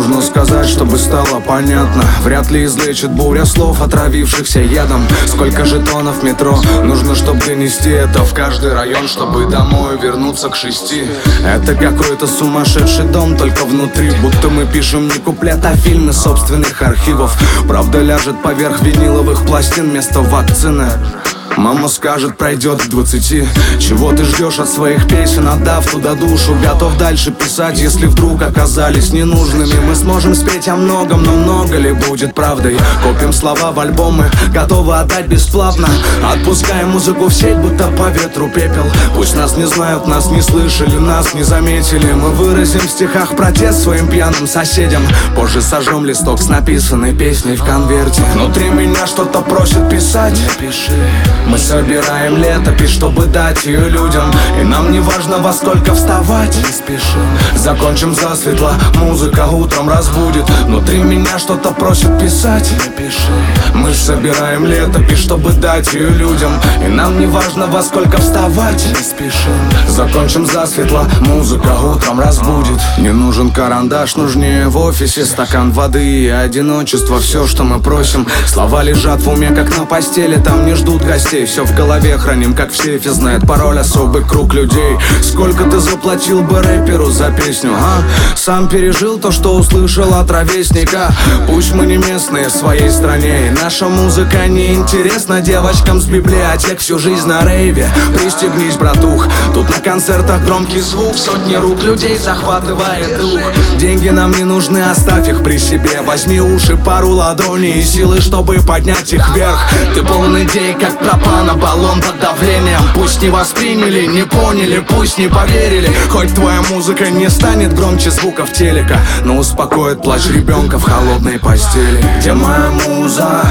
нужно сказать, чтобы стало понятно? Вряд ли излечит буря слов, отравившихся ядом. Сколько жетонов метро нужно, чтобы донести это в каждый район, чтобы домой вернуться к 6. Это какой-то сумасшедший дом, только внутри. Будто мы пишем не куплет, а фильм из собственных архивов. Правда ляжет поверх виниловых пластин вместо вакцины. Мама скажет, пройдет к 20. Чего ты ждешь от своих песен, отдав туда душу? Готов дальше писать, если вдруг оказались ненужными. Мы сможем спеть о многом, но много ли будет правдой? Копим слова в альбомы, готовы отдать бесплатно. Отпускаем музыку в сеть, будто по ветру пепел. Пусть нас не знают, нас не слышали, нас не заметили. Мы выразим в стихах протест своим пьяным соседям. Позже сожжем листок с написанной песней в конверте. Внутри меня что-то просит писать. Не пиши. Мы собираем летопись, чтобы дать ее людям. И нам не важно, во сколько вставать. Не спешим. Закончим засветло, музыка утром разбудит. Внутри меня что-то просит писать. Не пиши. Мы собираем летопись, чтобы дать ее людям. И нам не важно, во сколько вставать. Не спешим. Закончим засветло, музыка утром разбудит. Не нужен карандаш, нужнее в офисе стакан воды и одиночество. Все, что мы просим. Слова лежат в уме, как на постели, там не ждут гостей. Все в голове храним, как в сейфе, знает пароль особый круг людей. Сколько ты заплатил бы рэперу за песню, а? Сам пережил то, что услышал от ровесника. Пусть мы не местные в своей стране, и наша музыка не интересна девочкам с библиотек. Всю жизнь на рейве, пристегнись, братух. Тут на концертах громкий звук, сотни рук людей захватывает дух. Деньги нам не нужны, оставь их при себе. Возьми уши, пару ладоней и силы, чтобы поднять их вверх. Ты полон идей, как пропана, баллон под давлением. Пусть не восприняли, не поняли, пусть не поверили. Хоть твоя музыка не станет громче звуков телека, но успокоит плач ребенка в холодной постели. Где моя муза?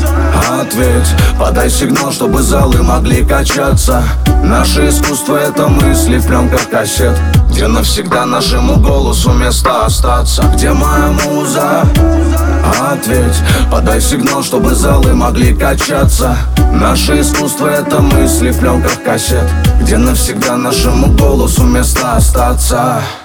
Ответь, подай сигнал, чтобы залы могли качаться. Наше искусство — это мысли в пленках кассет, где навсегда нашему голосу место остаться. Где моя муза? Ответь, подай сигнал, чтобы залы могли качаться. Наше искусство — это мысли в пленках кассет, где навсегда нашему голосу место остаться.